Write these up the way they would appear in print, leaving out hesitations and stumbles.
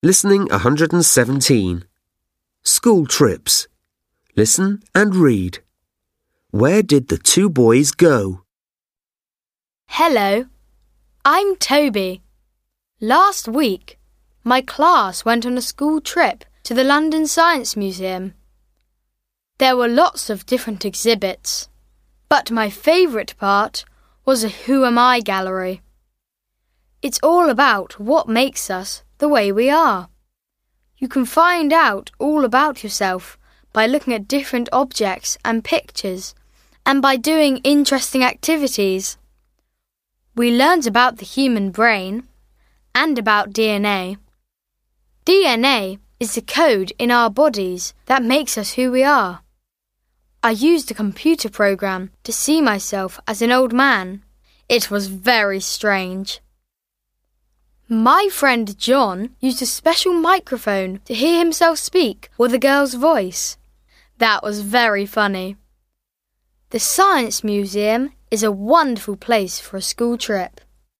Listening 117. School trips. Listen and read. Where did the two boys go? Hello, I'm Toby. Last week, my class went on a school trip to the London Science Museum. There were lots of different exhibits, but my favourite part was a Who Am I gallery. It's all about what makes us the way we are. You can find out all about yourself by looking at different objects and pictures, and by doing interesting activities. We learned about the human brain and about DNA. DNA is the code in our bodies that makes us who we are. I used a computer program to see myself as an old man. It was very strange. My friend John used a special microphone to hear himself speak with a girl's voice. That was very funny. The Science Museum is a wonderful place for a school trip.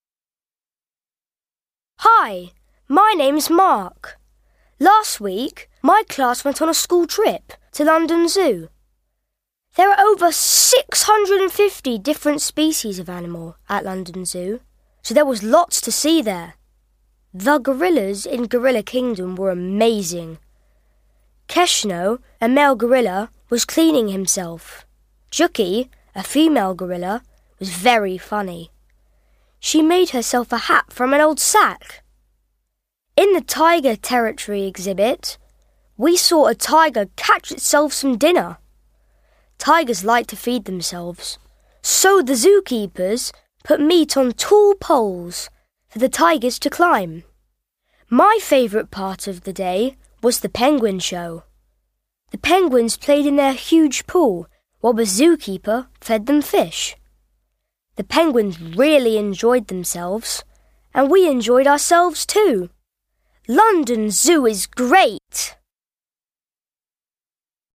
Hi, my name's Mark. Last week, my class went on a school trip to London Zoo. There are over 650 different species of animal at London Zoo, so there was lots to see there. The gorillas in Gorilla Kingdom were amazing. Keshno, a male gorilla, was cleaning himself. Juki, a female gorilla, was very funny. She made herself a hat from an old sack. In the Tiger Territory exhibit, we saw a tiger catch itself some dinner. Tigers like to feed themselves, so the zookeepers put meat on tall poles for the tigers to climb. My favourite part of the day was the penguin show. The penguins played in their huge pool while the zookeeper fed them fish. The penguins really enjoyed themselves, and we enjoyed ourselves too. London Zoo is great!